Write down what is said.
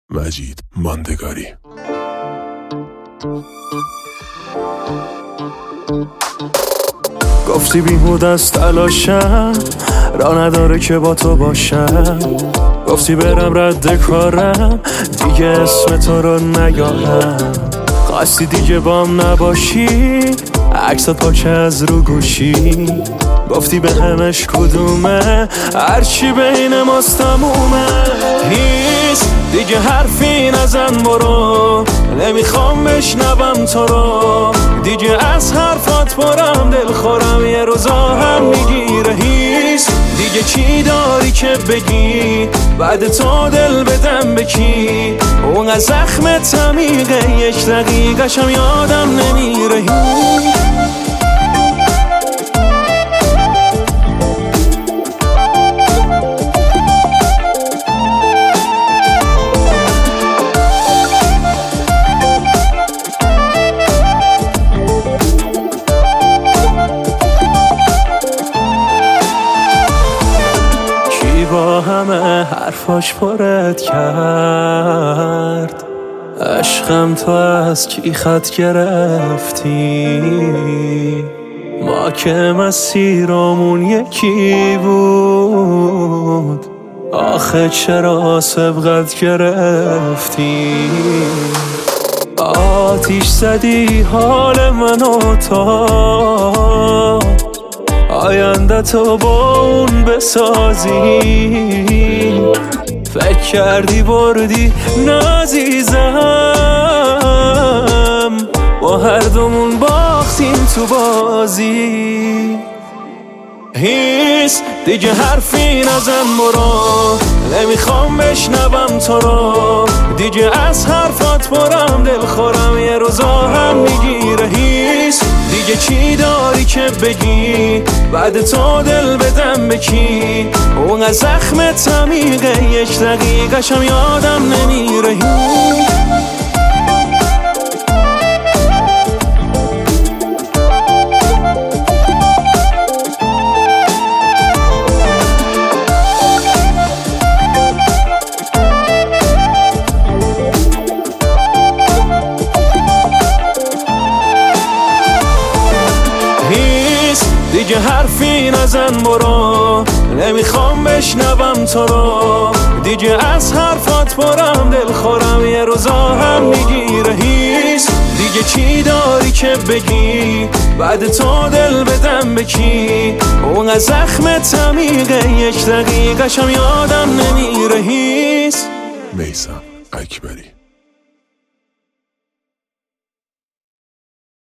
مجید ماندگاری. گفتی بیهود از تلاشم، راه نداره که با تو باشم. گفتی برم رد کارم، دیگه اسم تو رو نیارم. خواستی دیگه بام نباشی، عکسات پاچه از رو گوشی. گفتی به همش کدومه، هرچی بین ماست تمومه. هیچ دیگه حرفی نزن برو، نمیخوام بشنوم تو رو. دیگه از حرفات برم دل خورم، یه روزا هم میگیره. هیچ دیگه چی داری که بگی، بعد تو دل بدم بکی. اون از زخم تمیقه، یک دقیقشم یادم نمیره. با همه حرفاش پرت کرد، عشقم تو از کی خط گرفتی؟ ما که مسیرمون یکی بود، آخه چرا سبقت گرفتی؟ آتیش زدی حال منو، تا آینده تو با اون بسازی. فکر کردی بردی نازیزم، با هر دومون باختیم تو بازی. هیچ دیگه حرفی نزن برو، نمیخوام بشنوم تو رو. دیگه از حرفات برم دل خورم، یه روزا هم میگیره. هیچ دیگه چی داری که بگی، بعد تو دل بدم بکی. اون از زخم تمیقه، یک دقیقشم یادم نمیره. دیگه حرفی نزن برو، نمیخوام بشنوم تو رو. دیگه از حرفات برم دل خورم، یه روزا هم میگیره. هیچ دیگه چی داری که بگی، بعد تو دل بدم بکی. اون از زخم تمیقه، یک دقیقشم یادم نمیره. هیچ میثم اکبری.